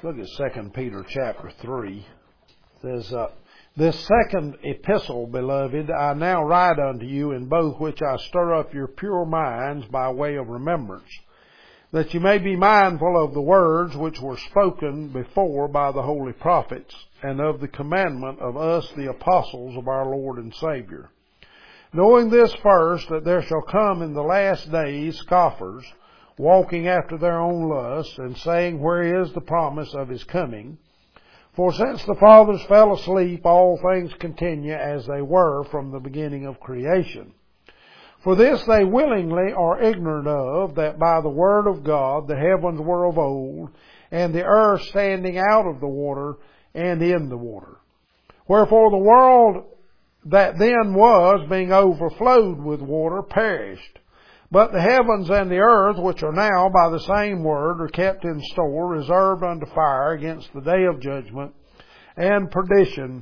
look at 2 Peter chapter 3. It says, This second epistle, beloved, I now write unto you, in both which I stir up your pure minds by way of remembrance, that you may be mindful of the words which were spoken before by the holy prophets, and of the commandment of us, the apostles of our Lord and Savior. Knowing this first, that there shall come in the last days scoffers, walking after their own lusts, and saying, Where is the promise of his coming? For since the fathers fell asleep, all things continue as they were from the beginning of creation. For this they willingly are ignorant of, that by the word of God the heavens were of old, and the earth standing out of the water and in the water. Wherefore the world that then was, being overflowed with water, perished. But the heavens and the earth, which are now by the same word, are kept in store, reserved unto fire against the day of judgment and perdition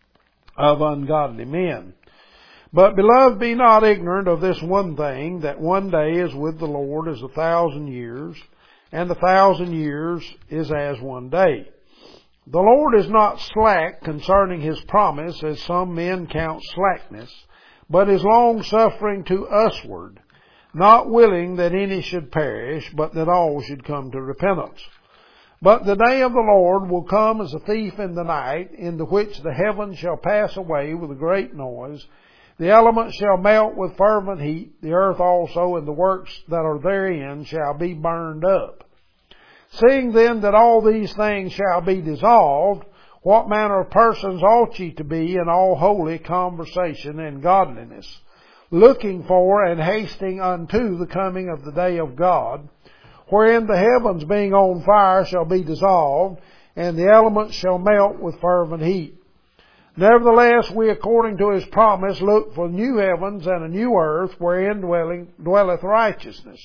of ungodly men. But, beloved, be not ignorant of this one thing, that one day is with the Lord as 1,000 years, and 1,000 years is as one day. The Lord is not slack concerning His promise, as some men count slackness, but is long-suffering to usward, not willing that any should perish, but that all should come to repentance. But the day of the Lord will come as a thief in the night, in the which the heavens shall pass away with a great noise, the elements shall melt with fervent heat, the earth also and the works that are therein shall be burned up. Seeing then that all these things shall be dissolved, what manner of persons ought ye to be in all holy conversation and godliness, looking for and hasting unto the coming of the day of God, wherein the heavens being on fire shall be dissolved, and the elements shall melt with fervent heat. Nevertheless, we according to His promise look for new heavens and a new earth, wherein dwelleth righteousness.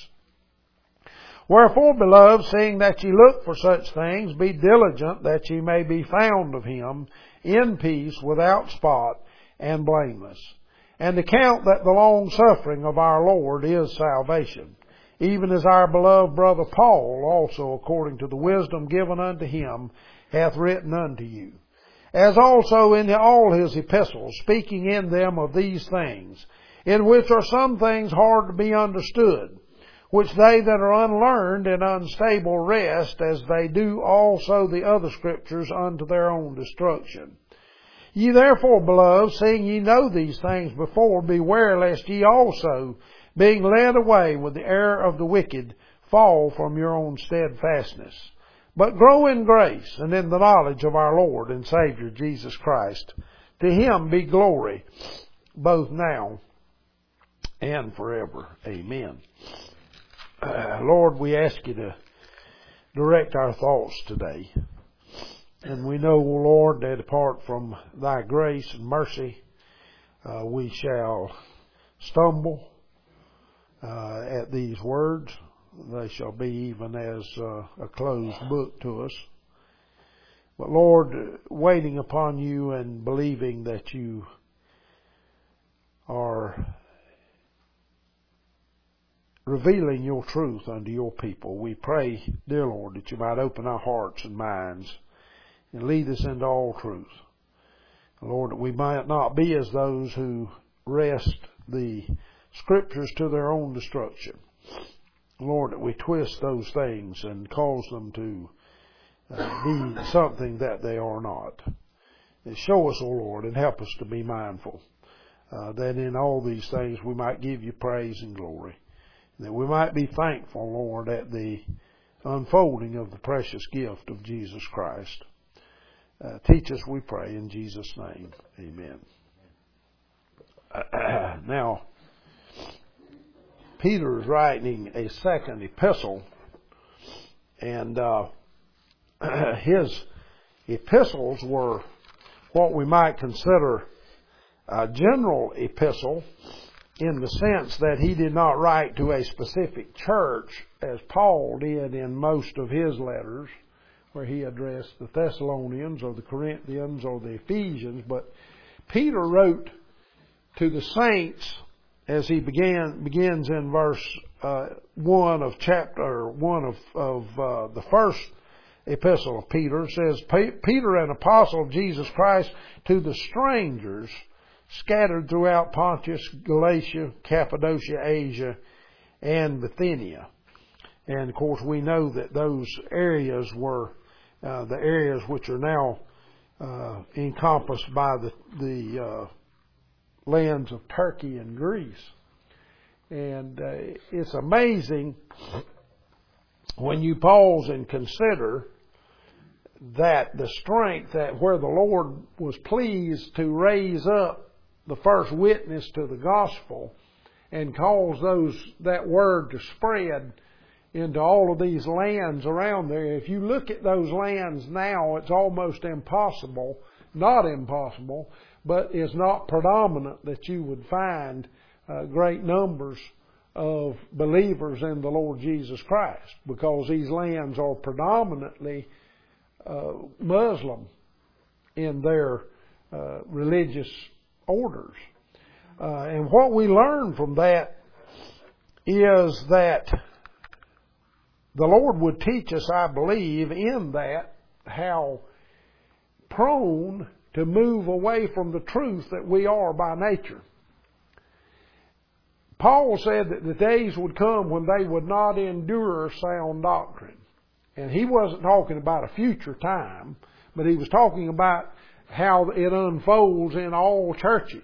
Wherefore, beloved, seeing that ye look for such things, be diligent that ye may be found of Him in peace, without spot, and blameless. And account that the long suffering of our Lord is salvation, even as our beloved brother Paul also, according to the wisdom given unto him, hath written unto you. As also in all his epistles, speaking in them of these things, in which are some things hard to be understood, which they that are unlearned and unstable wrest, as they do also the other scriptures, unto their own destruction. Ye therefore, beloved, seeing ye know these things before, beware lest ye also, being led away with the error of the wicked, fall from your own steadfastness. But grow in grace and in the knowledge of our Lord and Savior Jesus Christ. To Him be glory, both now and forever. Amen. Lord, we ask you to direct our thoughts today. And we know, Lord, that apart from Thy grace and mercy, we shall stumble at these words. They shall be even as a closed book to us. But Lord, waiting upon you and believing that you are revealing your truth unto your people, we pray, dear Lord, that you might open our hearts and minds and lead us into all truth. Lord, that we might not be as those who wrest the Scriptures to their own destruction. Lord, that we twist those things and cause them to be something that they are not. And show us, O Lord, and help us to be mindful that in all these things we might give you praise and glory. And that we might be thankful, Lord, at the unfolding of the precious gift of Jesus Christ. Teach us, we pray, in Jesus' name. Amen. Now, Peter is writing a second epistle, and his epistles were what we might consider a general epistle, in the sense that he did not write to a specific church as Paul did in most of his letters, where he addressed the Thessalonians or the Corinthians or the Ephesians. But Peter wrote to the saints, as he begins in verse 1 of chapter 1 of the first epistle of Peter. It says, Peter, an apostle of Jesus Christ, to the strangers scattered throughout Pontus, Galatia, Cappadocia, Asia, and Bithynia. And of course we know that those areas were the areas which are now encompassed by the lands of Turkey and Greece. And it's amazing when you pause and consider that the strength that where the Lord was pleased to raise up the first witness to the gospel and cause that word to spread into all of these lands around there. If you look at those lands now, it's almost impossible, not impossible, but it's not predominant that you would find great numbers of believers in the Lord Jesus Christ, because these lands are predominantly Muslim in their religious orders. And what we learn from that is that the Lord would teach us, I believe, in that how prone to move away from the truth that we are by nature. Paul said that the days would come when they would not endure sound doctrine. And he wasn't talking about a future time, but he was talking about how it unfolds in all churches.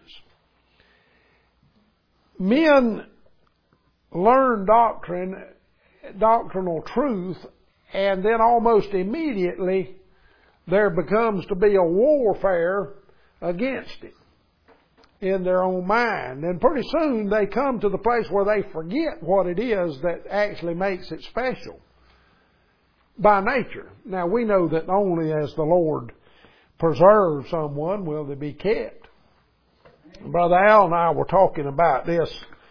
Men learn doctrinal truth, and then almost immediately there becomes to be a warfare against it in their own mind. And pretty soon they come to the place where they forget what it is that actually makes it special by nature. Now we know that only as the Lord preserves someone will they be kept. Brother Al and I were talking about this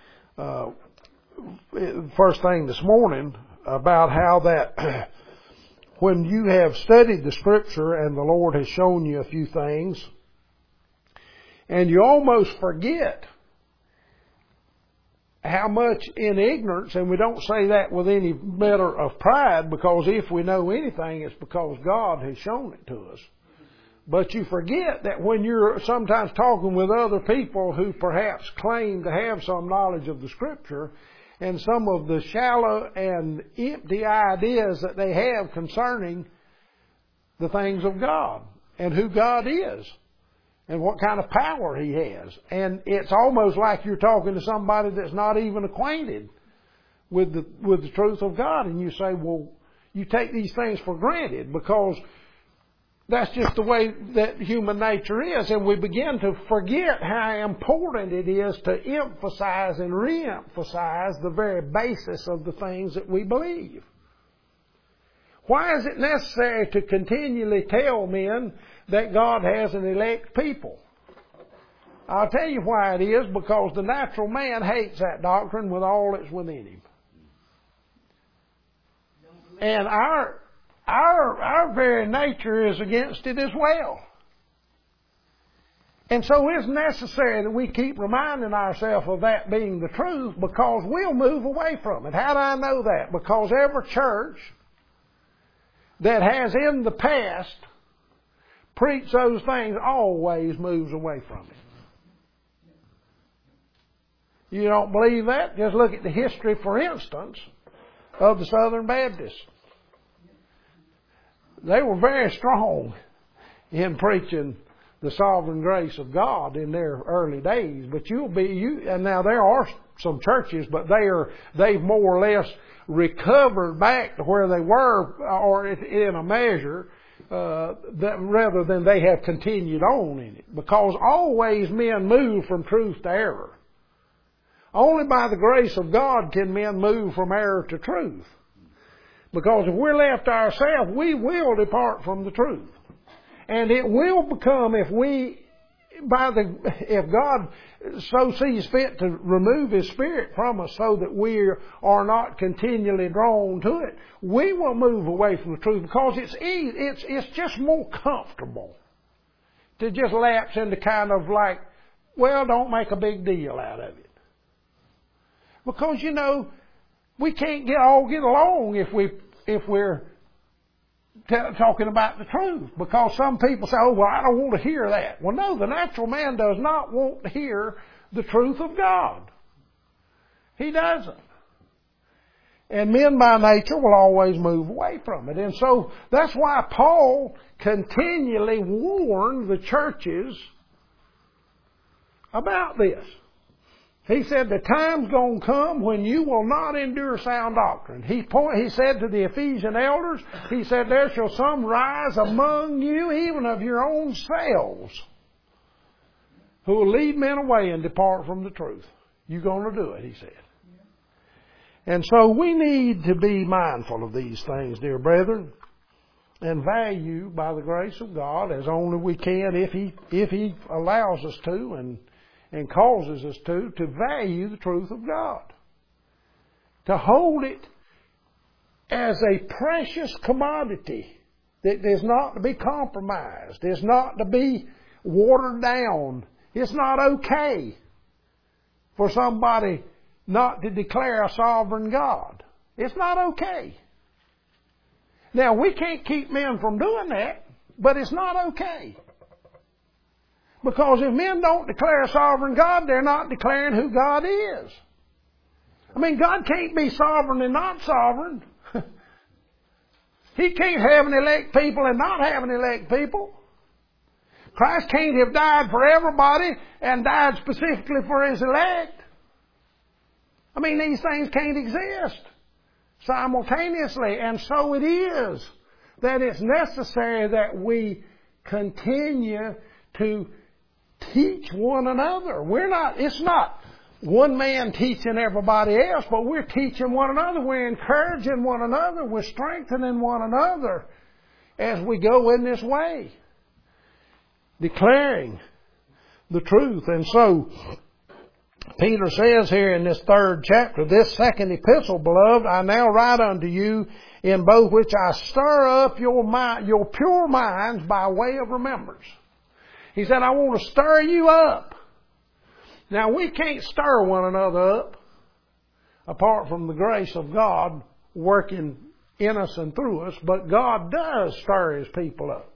first thing this morning, about how that when you have studied the Scripture and the Lord has shown you a few things, and you almost forget how much in ignorance, and we don't say that with any matter of pride, because if we know anything, it's because God has shown it to us. But you forget that when you're sometimes talking with other people who perhaps claim to have some knowledge of the Scripture, and some of the shallow and empty ideas that they have concerning the things of God and who God is and what kind of power He has. And it's almost like you're talking to somebody that's not even acquainted with the truth of God. And you say, well, you take these things for granted because that's just the way that human nature is. And we begin to forget how important it is to emphasize and re-emphasize the very basis of the things that we believe. Why is it necessary to continually tell men that God has an elect people? I'll tell you why it is, because the natural man hates that doctrine with all that's within him. And our very nature is against it as well. And so it's necessary that we keep reminding ourselves of that being the truth, because we'll move away from it. How do I know that? Because every church that has in the past preached those things always moves away from it. You don't believe that? Just look at the history, for instance, of the Southern Baptists. They were very strong in preaching the sovereign grace of God in their early days. But and now there are some churches, but they've more or less recovered back to where they were, or in a measure, rather than they have continued on in it. Because always men move from truth to error. Only by the grace of God can men move from error to truth. Because if we're left to ourselves, we will depart from the truth. And it will become, if God so sees fit to remove His Spirit from us so that we are not continually drawn to it, we will move away from the truth, because it's easy, it's just more comfortable to just lapse into kind of like, well, don't make a big deal out of it. Because, we can't get along if we're talking about the truth. Because some people say, oh, well, I don't want to hear that. Well, no, the natural man does not want to hear the truth of God. He doesn't. And men by nature will always move away from it. And so that's why Paul continually warned the churches about this. He said, the time's going to come when you will not endure sound doctrine. He said to the Ephesian elders, he said, there shall some rise among you, even of your own selves, who will lead men away and depart from the truth. You're going to do it, he said. And so we need to be mindful of these things, dear brethren, and value, by the grace of God, as only we can, if He allows us to and causes us to value the truth of God. To hold it as a precious commodity that is not to be compromised, is not to be watered down. It's not okay for somebody not to declare a sovereign God. It's not okay. Now, we can't keep men from doing that, but it's not okay. Because if men don't declare a sovereign God, they're not declaring who God is. I mean, God can't be sovereign and not sovereign. He can't have an elect people and not have an elect people. Christ can't have died for everybody and died specifically for His elect. I mean, these things can't exist simultaneously. And so it is that it's necessary that we continue to teach one another. It's not one man teaching everybody else, but we're teaching one another. We're encouraging one another. We're strengthening one another as we go in this way, declaring the truth. And so Peter says here in this 3rd chapter, this 2nd epistle, beloved, I now write unto you, in both which I stir up your pure minds by way of remembrance. He said, I want to stir you up. Now, we can't stir one another up apart from the grace of God working in us and through us, but God does stir His people up.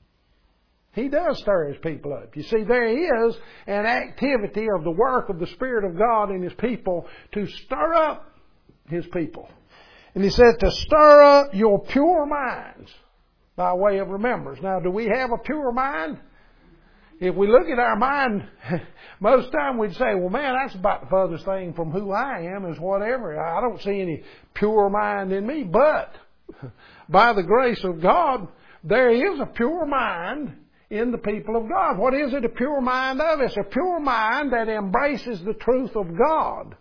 He does stir His people up. You see, there is an activity of the work of the Spirit of God in His people to stir up His people. And He said to stir up your pure minds by way of remembrance. Now, do we have a pure mind? If we look at our mind, most time we'd say, well, man, that's about the furthest thing from who I am is whatever. I don't see any pure mind in me. But by the grace of God, there is a pure mind in the people of God. What is it a pure mind of? It's a pure mind that embraces the truth of God.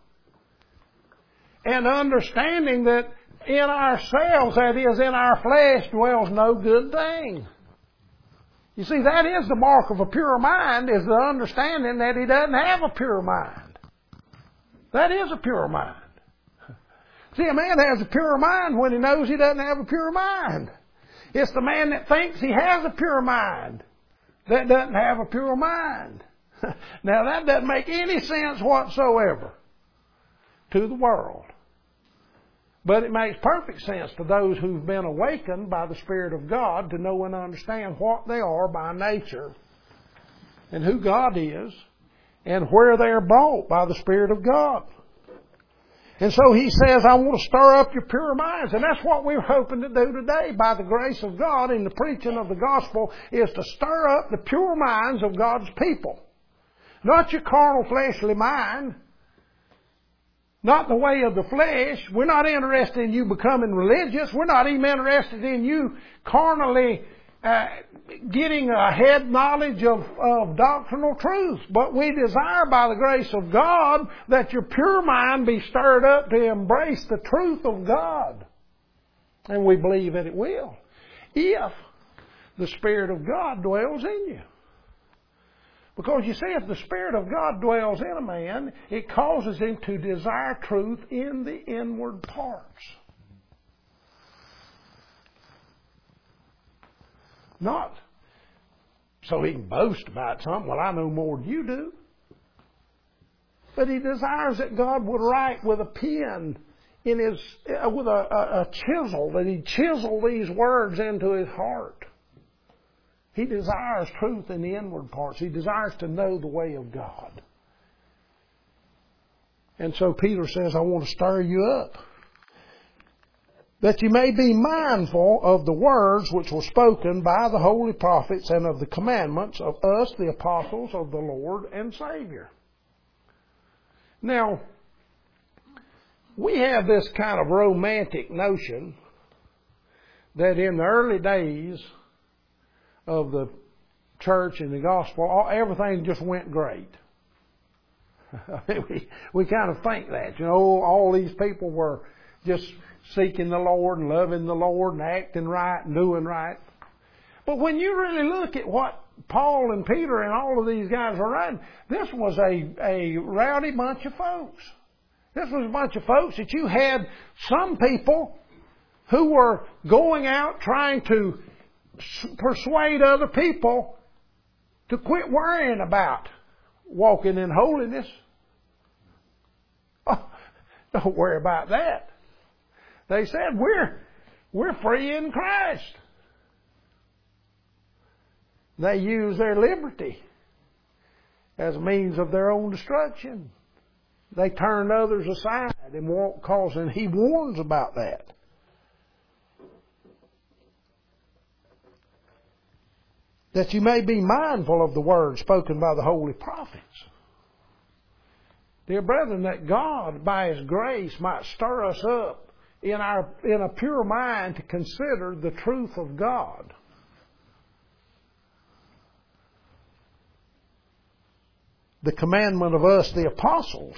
And understanding that in ourselves, that is, in our flesh, dwells no good thing. You see, that is the mark of a pure mind, is the understanding that he doesn't have a pure mind. That is a pure mind. See, a man has a pure mind when he knows he doesn't have a pure mind. It's the man that thinks he has a pure mind that doesn't have a pure mind. Now, that doesn't make any sense whatsoever to the world. But it makes perfect sense to those who've been awakened by the Spirit of God to know and understand what they are by nature and who God is and where they're brought by the Spirit of God. And so he says, I want to stir up your pure minds. And that's what we're hoping to do today by the grace of God in the preaching of the gospel, is to stir up the pure minds of God's people. Not your carnal fleshly mind. Not the way of the flesh. We're not interested in you becoming religious. We're not even interested in you carnally getting a head knowledge of doctrinal truth. But we desire by the grace of God that your pure mind be stirred up to embrace the truth of God. And we believe that it will, if the Spirit of God dwells in you. Because you see, if the Spirit of God dwells in a man, it causes him to desire truth in the inward parts. Not so he can boast about something, well, I know more than you do. But he desires that God would write with a pen in his, with a chisel, that He'd chisel these words into his heart. He desires truth in the inward parts. He desires to know the way of God. And so Peter says, I want to stir you up, that you may be mindful of the words which were spoken by the holy prophets and of the commandments of us, the apostles of the Lord and Savior. Now, we have this kind of romantic notion that in the early days of the church and the gospel, everything just went great. we kind of think that, all these people were just seeking the Lord and loving the Lord and acting right and doing right. But when you really look at what Paul and Peter and all of these guys were writing, this was a rowdy bunch of folks. This was a bunch of folks that you had some people who were going out trying to persuade other people to quit worrying about walking in holiness. Oh, don't worry about that. They said, we're free in Christ. They use their liberty as a means of their own destruction. They turned others aside and won't cause, and he warns about that. That you may be mindful of the words spoken by the holy prophets. Dear brethren, that God, by His grace, might stir us up in a pure mind to consider the truth of God. The commandment of us, the apostles.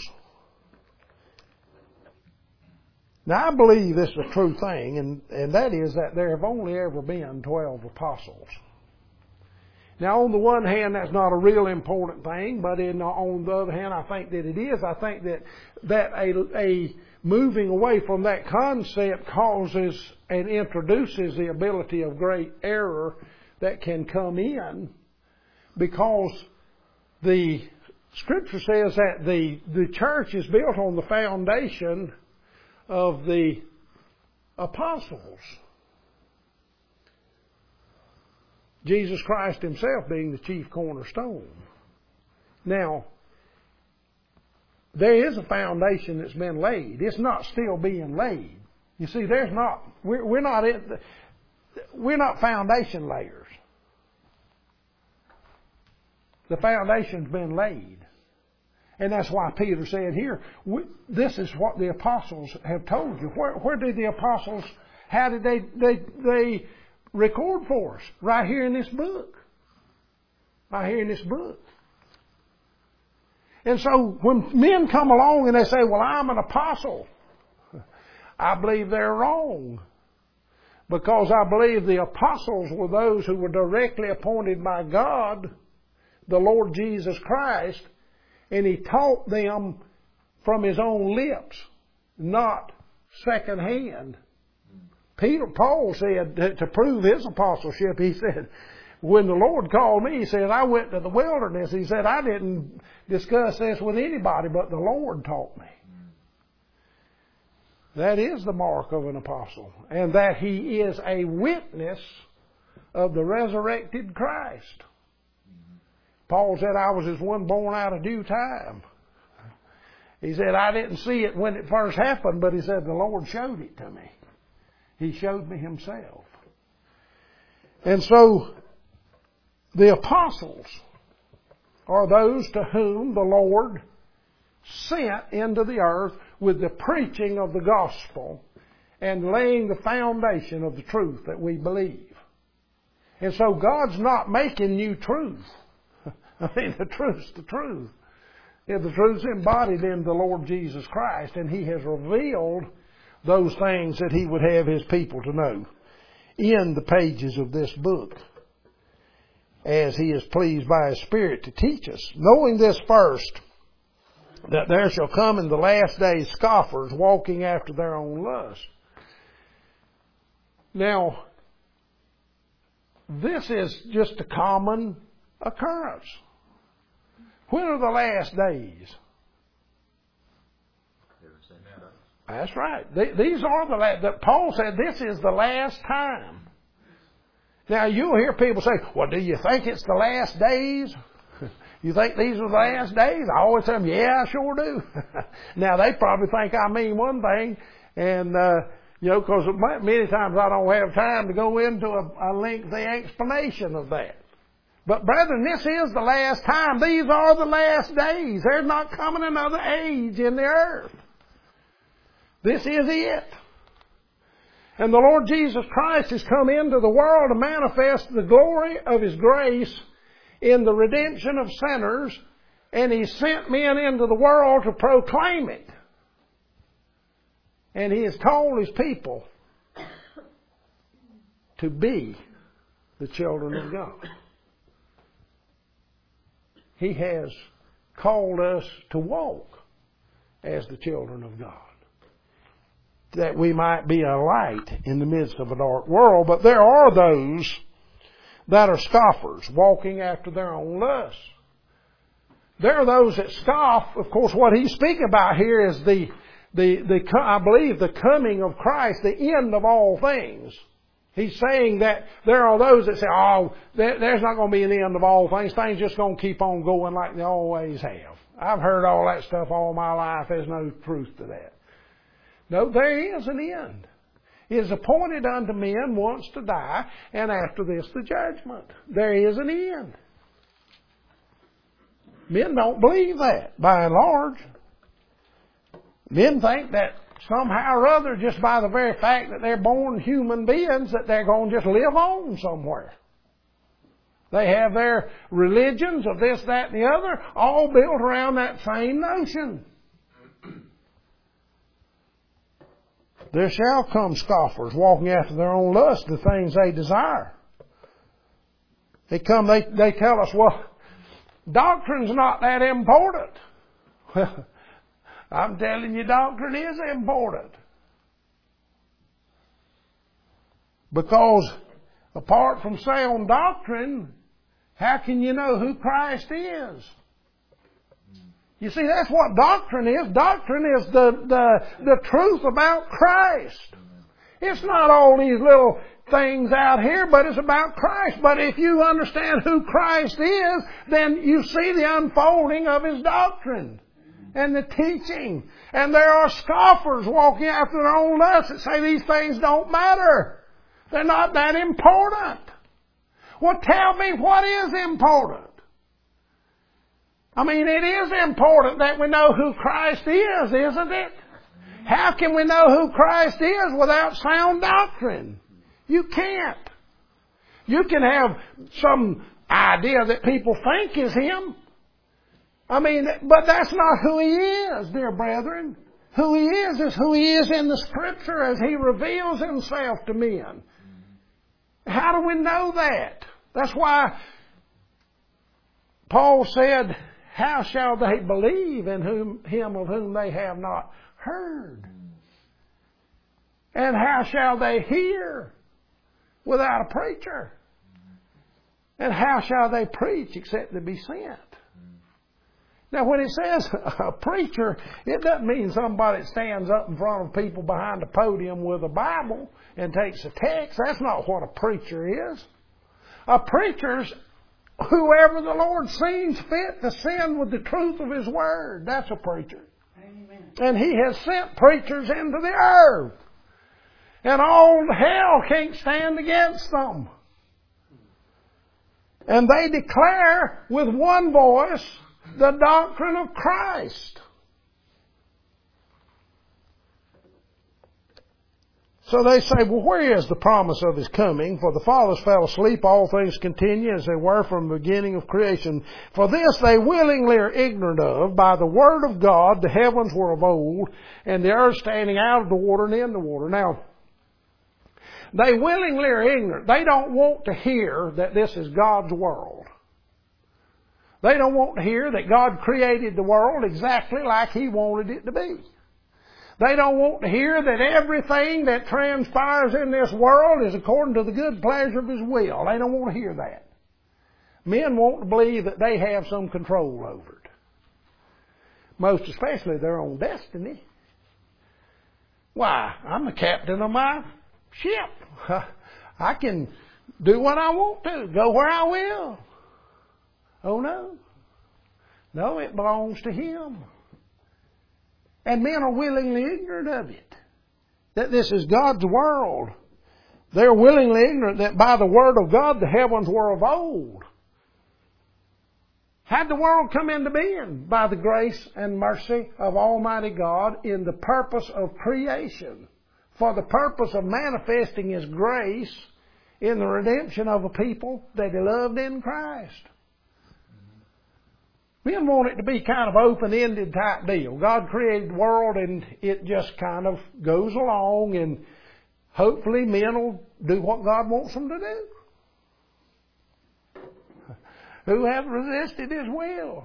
Now, I believe this is a true thing, and that is that there have only ever been 12 apostles. Now, on the one hand, that's not a real important thing, but on the other hand, I think that it is. I think that a moving away from that concept causes and introduces the ability of great error that can come in, because the Scripture says that the church is built on the foundation of the apostles. Jesus Christ Himself being the chief cornerstone. Now, there is a foundation that's been laid. It's not still being laid. You see, we're not foundation layers. The foundation's been laid. And that's why Peter said here, this is what the apostles have told you. Where did the apostles, how did they record for us? Right here in this book. Right here in this book. And so when men come along and they say, well, I'm an apostle, I believe they're wrong. Because I believe the apostles were those who were directly appointed by God, the Lord Jesus Christ, and He taught them from His own lips, not secondhand. Paul said, to prove his apostleship, he said, when the Lord called me, he said, I went to the wilderness. He said, I didn't discuss this with anybody, but the Lord taught me. That is the mark of an apostle, and that he is a witness of the resurrected Christ. Paul said, I was as one born out of due time. He said, I didn't see it when it first happened, but he said, the Lord showed it to me. He showed me Himself. And so, the apostles are those to whom the Lord sent into the earth with the preaching of the gospel and laying the foundation of the truth that we believe. And so God's not making new truth. I mean, the truth's the truth. Yeah, the truth's embodied in the Lord Jesus Christ, and He has revealed those things that He would have His people to know in the pages of this book, as He is pleased by His Spirit to teach us. Knowing this first, that there shall come in the last days scoffers walking after their own lust. Now, this is just a common occurrence. When are the last days? That's right. These are that Paul said this is the last time. Now you'll hear people say, well, do you think it's the last days? You think these are the last days? I always tell them, yeah, I sure do. Now they probably think I mean one thing, and because many times I don't have time to go into a lengthy explanation of that. But brethren, this is the last time. These are the last days. There's not coming another age in the earth. This is it. And the Lord Jesus Christ has come into the world to manifest the glory of His grace in the redemption of sinners, and He sent men into the world to proclaim it. And He has told His people to be the children of God. He has called us to walk as the children of God, that we might be a light in the midst of a dark world. But there are those that are scoffers, walking after their own lusts. There are those that scoff. Of course, what he's speaking about here is I believe the coming of Christ, the end of all things. He's saying that there are those that say, oh, there's not going to be an end of all things. Things just going to keep on going like they always have. I've heard all that stuff all my life. There's no truth to that. No, there is an end. It is appointed unto men once to die, and after this the judgment. There is an end. Men don't believe that, by and large. Men think that somehow or other, just by the very fact that they're born human beings, that they're going to just live on somewhere. They have their religions of this, that, and the other, all built around that same notion. There shall come scoffers walking after their own lust, the things they desire. They tell us, well, doctrine's not that important. Well, I'm telling you, doctrine is important. Because apart from sound doctrine, how can you know who Christ is? You see, that's what doctrine is. Doctrine is the truth about Christ. It's not all these little things out here, but it's about Christ. But if you understand who Christ is, then you see the unfolding of His doctrine and the teaching. And there are scoffers walking after their own lusts that say these things don't matter. They're not that important. Well, tell me what is important. I mean, it is important that we know who Christ is, isn't it? How can we know who Christ is without sound doctrine? You can't. You can have some idea that people think is Him. I mean, but that's not who He is, dear brethren. Who He is who He is in the Scripture as He reveals Himself to men. How do we know that? That's why Paul said, how shall they believe in Him of whom they have not heard? And how shall they hear without a preacher? And how shall they preach except they be sent? Now, when it says a preacher, it doesn't mean somebody that stands up in front of people behind a podium with a Bible and takes a text. That's not what a preacher is. A preacher's whoever the Lord seems fit to send with the truth of His Word. That's a preacher. Amen. And He has sent preachers into the earth. And all hell can't stand against them. And they declare with one voice the doctrine of Christ. So they say, well, where is the promise of His coming? For the fathers fell asleep, all things continue as they were from the beginning of creation. For this they willingly are ignorant of. By the word of God the heavens were of old, and the earth standing out of the water and in the water. Now, they willingly are ignorant. They don't want to hear that this is God's world. They don't want to hear that God created the world exactly like He wanted it to be. They don't want to hear that everything that transpires in this world is according to the good pleasure of His will. They don't want to hear that. Men want to believe that they have some control over it. Most especially their own destiny. Why? I'm the captain of my ship. I can do what I want to, go where I will. Oh no. No, it belongs to Him. And men are willingly ignorant of it. That this is God's world. They're willingly ignorant that by the Word of God the heavens were of old. How'd the world come into being? By the grace and mercy of Almighty God in the purpose of creation. For the purpose of manifesting His grace in the redemption of a people that He loved in Christ. Men want it to be kind of open-ended type deal. God created the world and it just kind of goes along, and hopefully men will do what God wants them to do. Who have resisted His will.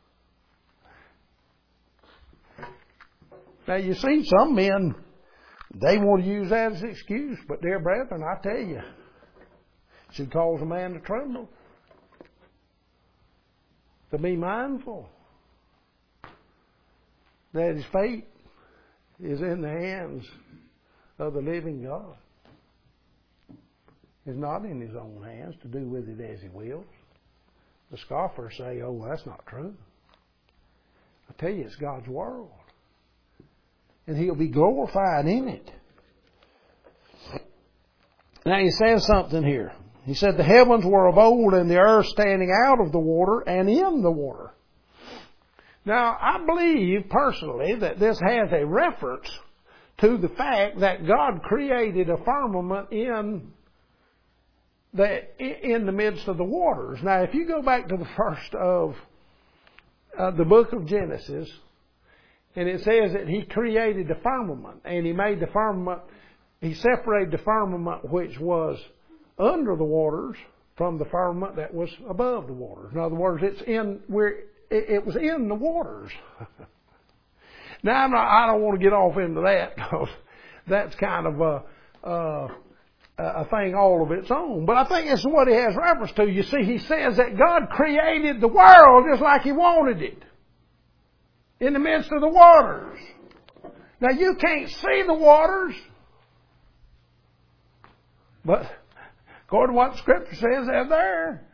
Now you see, some men, they want to use that as an excuse, but dear brethren, I tell you, it should cause a man to tremble. To be mindful that his fate is in the hands of the living God. It's not in his own hands to do with it as he wills. The scoffers say, oh, that's not true. I tell you, it's God's world. And He'll be glorified in it. Now He says something here. He said the heavens were of old and the earth standing out of the water and in the water. Now, I believe personally that this has a reference to the fact that God created a firmament in the midst of the waters. Now, if you go back to the first of the book of Genesis, and it says that He created the firmament, and He made the firmament, He separated the firmament which was under the waters from the firmament that was above the waters. In other words, it was in the waters. Now, I don't want to get off into that because that's kind of a thing all of its own. But I think it's what he has reference to. You see, he says that God created the world just like He wanted it, in the midst of the waters. Now, you can't see the waters, but according to what the Scripture says, they're there.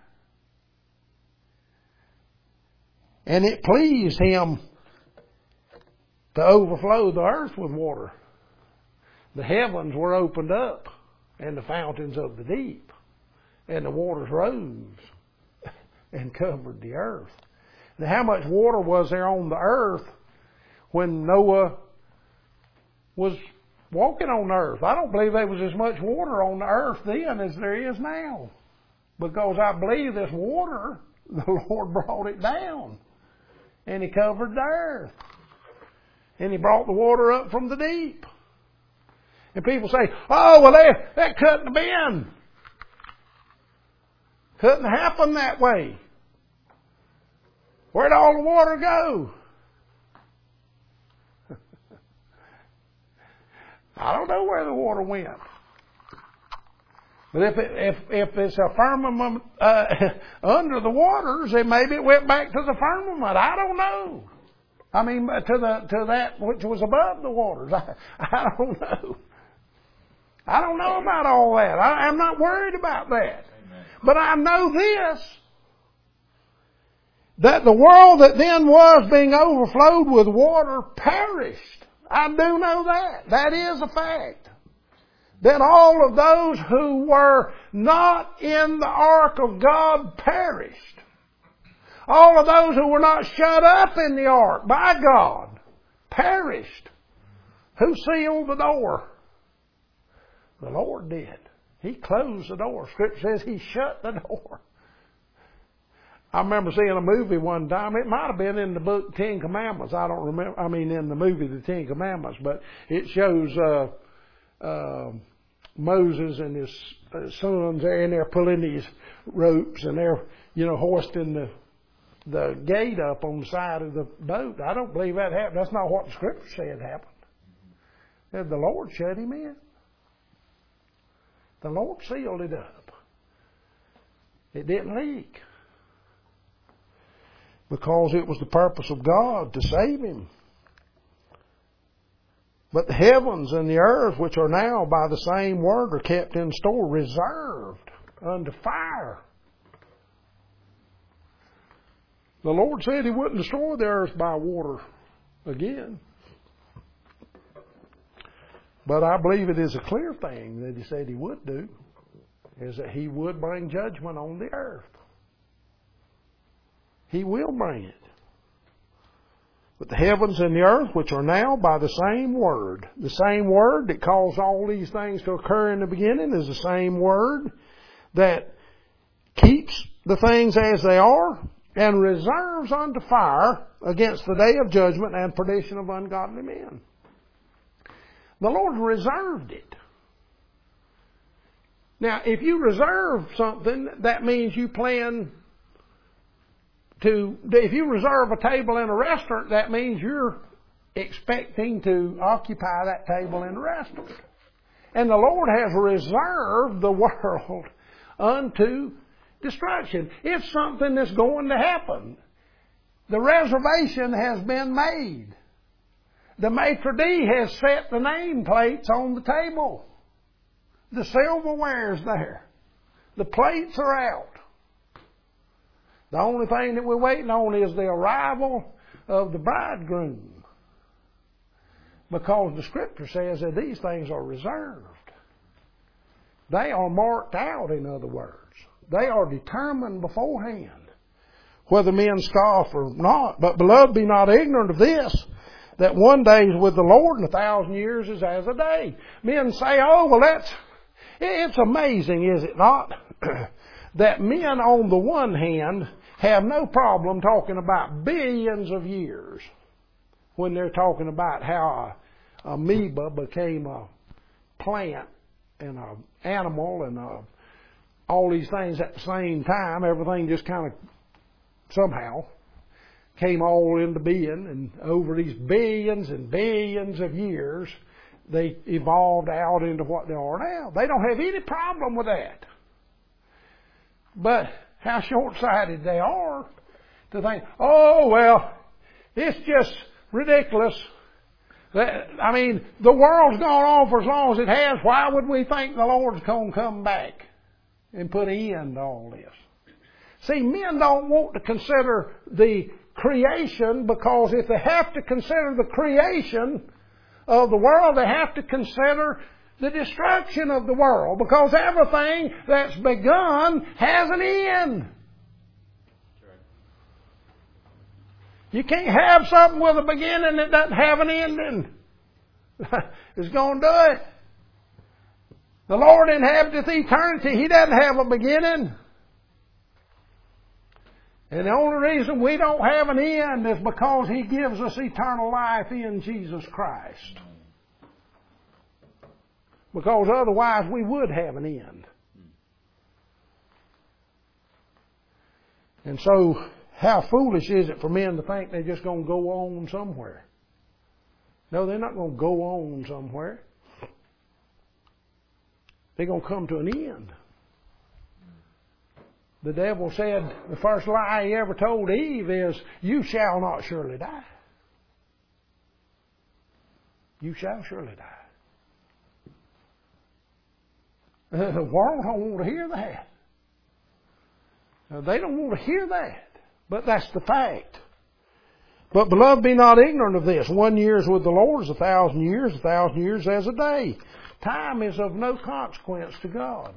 And it pleased Him to overflow the earth with water. The heavens were opened up, and the fountains of the deep, and the waters rose and covered the earth. Now, how much water was there on the earth when Noah was walking on the earth? I don't believe there was as much water on the earth then as there is now. Because I believe this water, the Lord brought it down. And He covered the earth. And He brought the water up from the deep. And people say, oh, well, that couldn't have been. Couldn't happen that way. Where'd all the water go? I don't know where the water went. But if it's a firmament under the waters, then maybe it went back to the firmament. I don't know. I mean, to that which was above the waters. I don't know. I don't know about all that. I'm not worried about that. Amen. But I know this, that the world that then was being overflowed with water perished. I do know that. That is a fact. That all of those who were not in the ark of God perished. All of those who were not shut up in the ark by God perished. Who sealed the door? The Lord did. He closed the door. Scripture says He shut the door. I remember seeing a movie one time. It might have been in the book Ten Commandments. I don't remember. I mean, in the movie The Ten Commandments. But it shows Moses and his sons there, and they're pulling these ropes, and they're, hoisting the gate up on the side of the boat. I don't believe that happened. That's not what the Scripture said happened. The Lord shut him in. The Lord sealed it up. It didn't leak. Because it was the purpose of God to save him. But the heavens and the earth, which are now by the same word, are kept in store, reserved unto fire. The Lord said He wouldn't destroy the earth by water again. But I believe it is a clear thing that He said He would do, is that He would bring judgment on the earth. He will bring it. But the heavens and the earth, which are now by the same word that caused all these things to occur in the beginning, is the same word that keeps the things as they are and reserves unto fire against the day of judgment and perdition of ungodly men. The Lord reserved it. Now, if you reserve something, that means you plan to, if you reserve a table in a restaurant, that means you're expecting to occupy that table in the restaurant. And the Lord has reserved the world unto destruction. It's something that's going to happen. The reservation has been made. The maitre d' has set the nameplates on the table. The silverware's there. The plates are out. The only thing that we're waiting on is the arrival of the bridegroom. Because the Scripture says that these things are reserved. They are marked out, in other words. They are determined beforehand, whether men scoff or not. But, beloved, be not ignorant of this, that one day is with the Lord and 1,000 years is as a day. Men say, oh, well, it's amazing, is it not? That men on the one hand have no problem talking about billions of years when they're talking about how a amoeba became a plant and an animal and all these things at the same time. Everything just kind of somehow came all into being, and over these billions and billions of years they evolved out into what they are now. They don't have any problem with that. But how short-sighted they are to think, oh, well, it's just ridiculous. I mean, the world's gone on for as long as it has. Why would we think the Lord's going to come back and put an end to all this? See, men don't want to consider the creation, because if they have to consider the creation of the world, they have to consider the destruction of the world, because everything that's begun has an end. You can't have something with a beginning that doesn't have an ending. It's going to do it. The Lord inhabiteth eternity. He doesn't have a beginning. And the only reason we don't have an end is because He gives us eternal life in Jesus Christ. Because otherwise we would have an end. And so, how foolish is it for men to think they're just going to go on somewhere? No, they're not going to go on somewhere. They're going to come to an end. The devil said, the first lie he ever told Eve is, you shall not surely die. You shall surely die. The world don't want to hear that. They don't want to hear that. But that's the fact. But, beloved, be not ignorant of this. 1 year is with the Lord is 1,000 years, 1,000 years as a day. Time is of no consequence to God.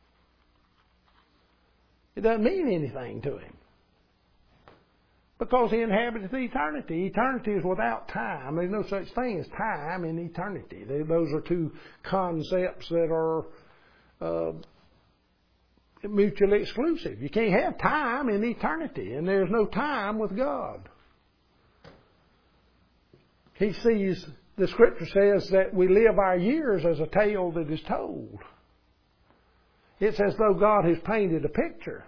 It doesn't mean anything to Him. Because He inhabiteth eternity. Eternity is without time. There's no such thing as time and eternity. Those are two concepts that are mutually exclusive. You can't have time and eternity, and there's no time with God. He sees, the Scripture says that we live our years as a tale that is told. It's as though God has painted a picture.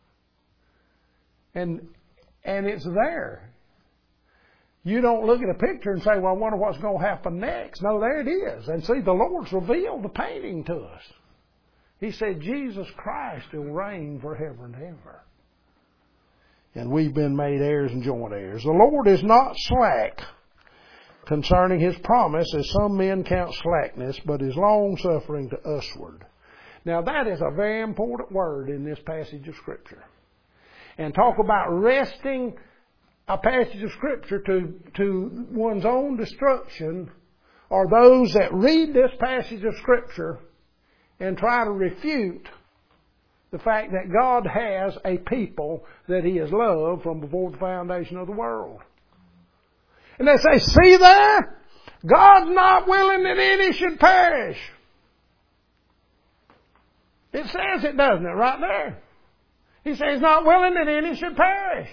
And it's there. You don't look at a picture and say, well, I wonder what's going to happen next. No, there it is. And see, the Lord's revealed the painting to us. He said, Jesus Christ will reign forever and ever. And we've been made heirs and joint heirs. The Lord is not slack concerning His promise, as some men count slackness, but is long-suffering to usward. Now that is a very important word in this passage of Scripture. And talk about wresting a passage of Scripture to one's own destruction, are those that read this passage of Scripture and try to refute the fact that God has a people that He has loved from before the foundation of the world. And they say, see there? God's not willing that any should perish. It says it, doesn't it, right there? He says He's not willing that any should perish.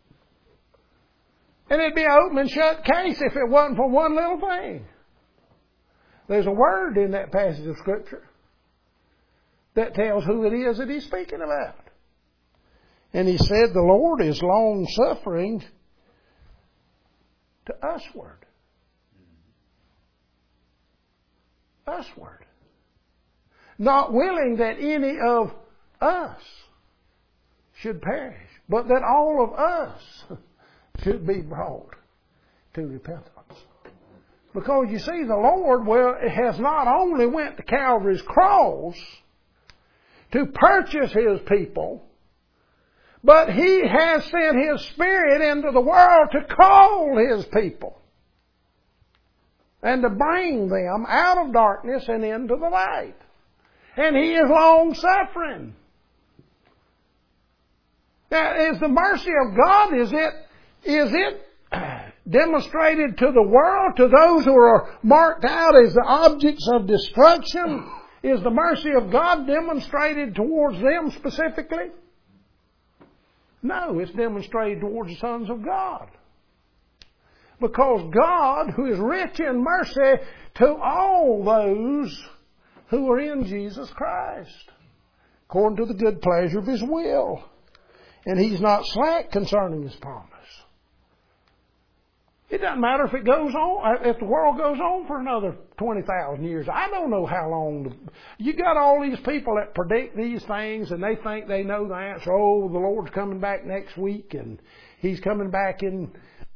And it'd be an open and shut case if it wasn't for one little thing. There's a word in that passage of Scripture that tells who it is that He's speaking about. And He said the Lord is long-suffering to usward. Usward. Not willing that any of us should perish, but that all of us should be brought to repentance. Because you see, the Lord, has not only went to Calvary's cross to purchase His people, but He has sent His Spirit into the world to call His people and to bring them out of darkness and into the light. And He is long-suffering. Now, is the mercy of God, is it demonstrated to the world, to those who are marked out as the objects of destruction? Is the mercy of God demonstrated towards them specifically? No, it's demonstrated towards the sons of God. Because God, who is rich in mercy to all those who are in Jesus Christ, according to the good pleasure of His will. And He's not slack concerning His promise. It doesn't matter if it goes on, if the world goes on for another 20,000 years. I don't know how long. You got all these people that predict these things and they think they know the answer. Oh, the Lord's coming back next week and He's coming back in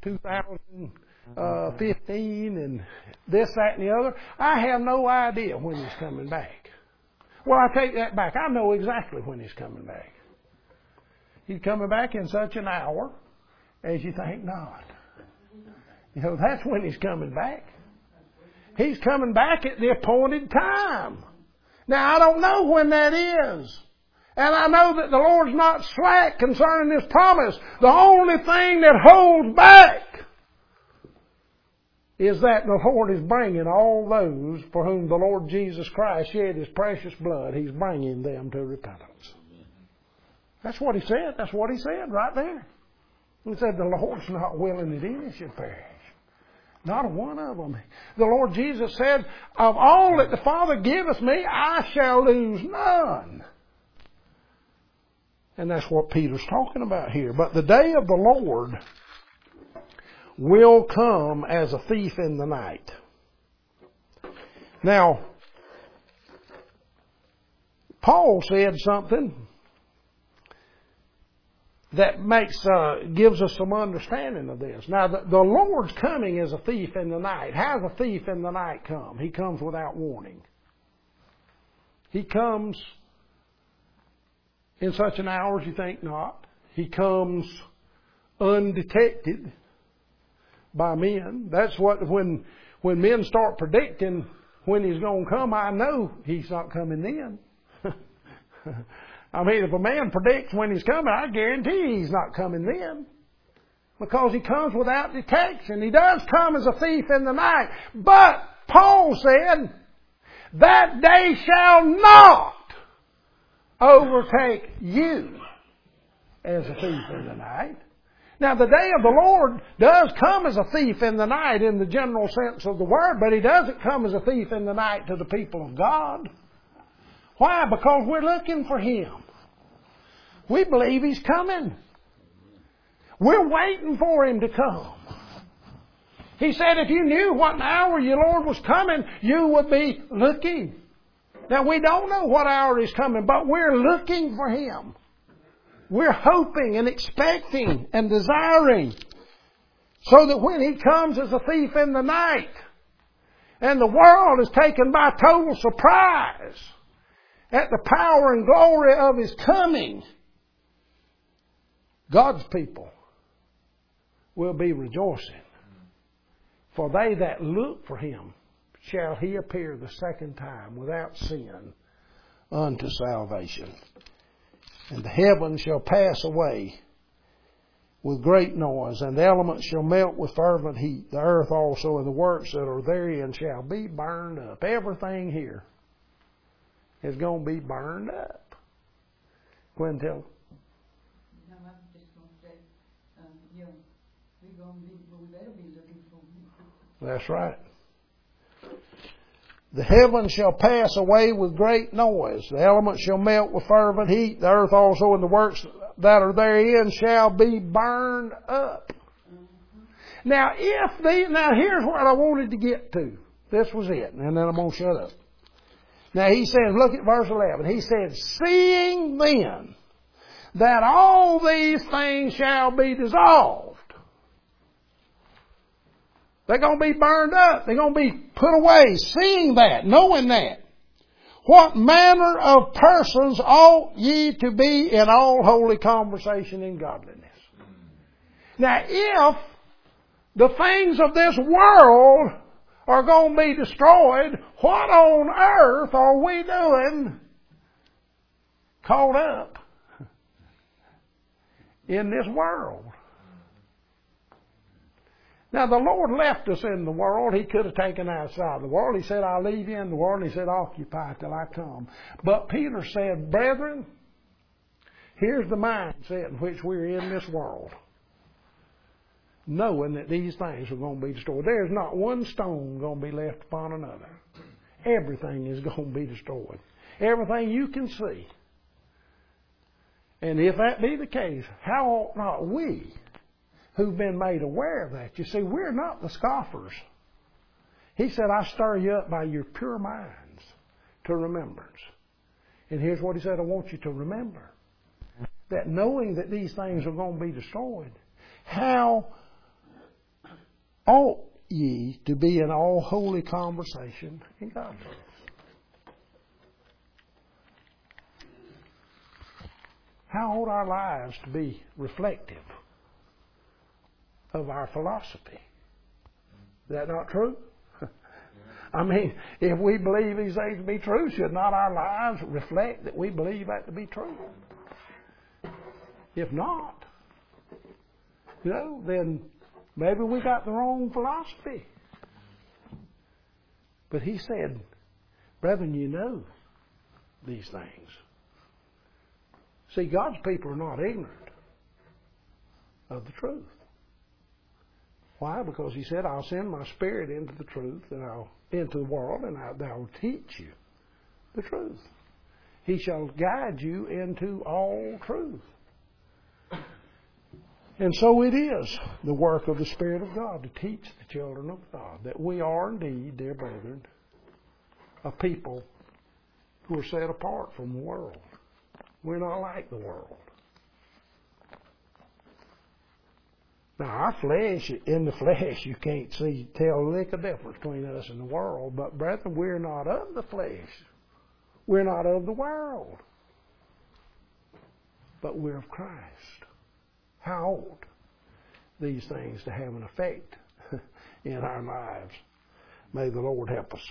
2015 and this, that, and the other. I have no idea when He's coming back. Well, I take that back. I know exactly when He's coming back. He's coming back in such an hour as you think not. You know, that's when He's coming back. He's coming back at the appointed time. Now, I don't know when that is. And I know that the Lord's not slack concerning His promise. The only thing that holds back is that the Lord is bringing all those for whom the Lord Jesus Christ shed His precious blood. He's bringing them to repentance. That's what He said. That's what He said right there. He said the Lord's not willing that any should perish. Not one of them. The Lord Jesus said, of all that the Father giveth me, I shall lose none. And that's what Peter's talking about here. But the day of the Lord will come as a thief in the night. Now, Paul said something that gives us some understanding of this. Now, the Lord's coming as a thief in the night. How does a thief in the night come? He comes without warning. He comes in such an hour as you think not. He comes undetected by men. That's what, when men start predicting when He's going to come, I know He's not coming then. I mean, if a man predicts when He's coming, I guarantee He's not coming then. Because He comes without detection. He does come as a thief in the night. But Paul said, that day shall not overtake you as a thief in the night. Now, the day of the Lord does come as a thief in the night in the general sense of the word, but He doesn't come as a thief in the night to the people of God. Why? Because we're looking for Him. We believe He's coming. We're waiting for Him to come. He said if you knew what hour your Lord was coming, you would be looking. Now, we don't know what hour He's coming, but we're looking for Him. We're hoping and expecting and desiring. So that when He comes as a thief in the night, and the world is taken by total surprise at the power and glory of His coming, God's people will be rejoicing. For they that look for Him shall He appear the second time without sin unto salvation. And the heavens shall pass away with great noise, and the elements shall melt with fervent heat. The earth also and the works that are therein shall be burned up. Everything here is going to be burned up. Gwen, tell them. No, I was just going to say, we better be looking for Him. That's right. The heavens shall pass away with great noise. The elements shall melt with fervent heat. The earth also and the works that are therein shall be burned up. Mm-hmm. Now, here's what I wanted to get to. This was it, and then I'm going to shut up. Now, he says, look at verse 11. He said, seeing then that all these things shall be dissolved. They're going to be burned up. They're going to be put away. Seeing that, knowing that. What manner of persons ought ye to be in all holy conversation and godliness? Now, if the things of this world are going to be destroyed, what on earth are we doing caught up in this world? Now, the Lord left us in the world. He could have taken us outside the world. He said, I'll leave you in the world. And He said, occupy till I come. But Peter said, brethren, here's the mindset in which we're in this world. Knowing that these things are going to be destroyed. There's not one stone going to be left upon another. Everything is going to be destroyed. Everything you can see. And if that be the case, how ought not we, who've been made aware of that? You see, we're not the scoffers. He said, I stir you up by your pure minds to remembrance. And here's what He said, I want you to remember. That knowing that these things are going to be destroyed, how ought ye to be in all holy conversation and godliness? How ought our lives to be reflective of our philosophy? Is that not true? I mean, if we believe these things to be true, should not our lives reflect that we believe that to be true? If not, then maybe we got the wrong philosophy. But He said, brethren, you know these things. See, God's people are not ignorant of the truth. Why? Because He said, I'll send my Spirit into the truth, and into the world, and I will teach you the truth. He shall guide you into all truth. And so it is the work of the Spirit of God to teach the children of God that we are indeed, dear brethren, a people who are set apart from the world. We're not like the world. Now, our flesh, in the flesh, you can't tell a lick of difference between us and the world. But, brethren, we're not of the flesh. We're not of the world. But we're of Christ. How ought these things to have an effect in our lives? May the Lord help us.